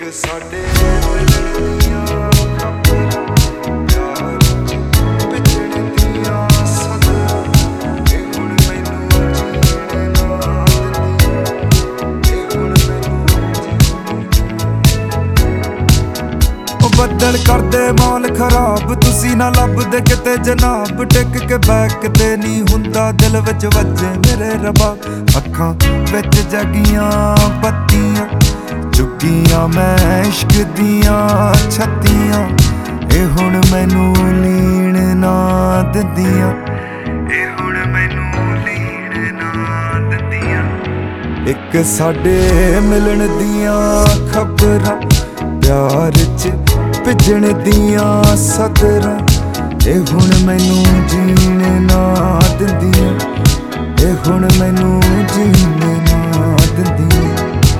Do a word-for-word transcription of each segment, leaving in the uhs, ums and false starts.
ਸਾਡੇ ਮਿਲਣ ਦੀਆਂ ਖਬਰਾਂ, ਪਿਆਰ ਚ ਵਿਛੜ ਦੀਆਂ ਸਦਰਾਂ, ਇਹ ਹੁਣ ਮੈਨੂੰ ਜੀਣ ਨਾ ਦਿੰਦੀ, ਇਹ ਹੁਣ ਮੈਨੂੰ ਉਹ ਬੱਦਲ ਕਰਦੇ ਮਾਲ ਖਰਾਬ, ਤੁਸੀਂ ਨਾ ਲੱਭਦੇ ਕਿਤੇ ਜਨਾਬ। ਟਿਕ ਕੇ ਬੈਕਦੇ ਨਹੀਂ ਹੁੰਦਾ, ਦਿਲ ਵਿੱਚ ਵੱਜੇ ਮੇਰੇ ਰੱਬਾ। ਅੱਖਾਂ ਵਿੱਚ ਜਗੀਆਂ ਬੱਤੀਆਂ, ਚੁੱਕੀਆਂ ਮੈਂ ਇਸ਼ਕ ਦੀਆਂ ਛੱਤੀਆਂ, ਇਹ ਹੁਣ ਮੈਨੂੰ ਲੀਣ ਨਾ ਦਿੰਦੀਆਂ, ਇਹ ਹੁਣ ਮੈਨੂੰ ਲੀਣ ਨਾ ਦਿੰਦੀਆਂ। ਇੱਕ ਸਾਡੇ ਮਿਲਣ ਦੀਆਂ ਖਬਰਾਂ, ਪਿਆਰ ਚ ਭਿੱਜਣ ਦੀਆਂ ਸਦਰਾਂ, ਇਹ ਹੁਣ ਮੈਨੂੰ ਜੀਣ ਨਾ ਦਿੰਦੀਆਂ, ਇਹ ਹੁਣ ਮੈਨੂੰ ਜੀਣ ਨਾ ਦਿੰਦੀਆਂ।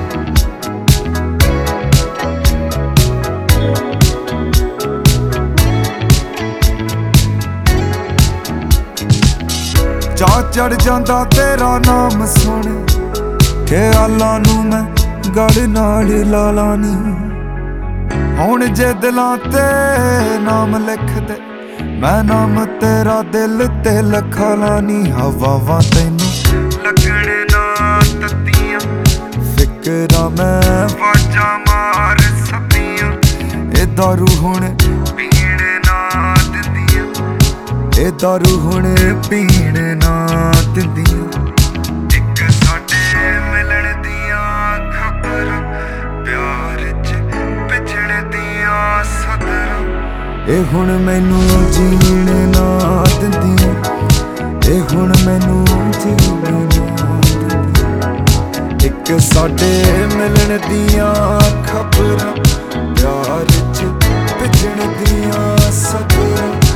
ਚਾਅ ਚੜ ਜਾਂਦਾ ਤੇਰਾ ਨਾਮ ਸੁਣ, ਖਿਆਲਾਂ ਨੂੰ ਮੈਂ ਗੜ ਨਾਲ ਲਾ ਲਾਨੀ। ਹੁਣ ਜੇ ਦਿਲਾਂ ਤੇ ਨਾਮ ਲਿਖਦੇ, ਮੈਂ ਨਾਮ ਤੇਰਾ ਦਿਲ ਤੇ ਲਿਖਾ ਲਾਨੀ। ਹਵਾਵਾਂ ਤੈਨੂੰ ਲੱਗਣ ਨਾ ਤੱਤੀਆਂ, ਫਿਕਰਾਂ ਮੈਂ ਵਾਜਾਂ ਮਾਰ ਸੱਦੀਆਂ, ਇਹ ਦਾਰੂ ਹੁਣ ਪੀਣ ਨਾ ਦਿੰਦੀਆਂ, ਇਹ ਦਾਰੂ ਹੁਣ ਪੀਣ ਨਾ ਦਿੰਦੀਆਂ। ਇੱਕ ਸਾਡੇ ਮਿਲਣ ਦੀਆਂ ਖਬਰਾਂ, ਪਿਆਰ ਚ ਵਿਛੜ ਦੀਆਂ ਸਦਰਾਂ, ਇਹ ਹੁਣ ਮੈਨੂੰ ਜੀਣ ਨਾ ਦਿੰਦੀਆਂ, ਇਹ ਹੁਣ ਮੈਨੂੰ ਜੀਣ ਨਾ ਦਿੰਦੀਆਂ। ਇੱਕ ਸਾਡੇ ਮਿਲਣ ਦੀਆਂ ਖਬਰਾਂ, ਪਿਆਰ ਚ ਵਿਛੜ ਦੀਆਂ ਸਦਰਾਂ,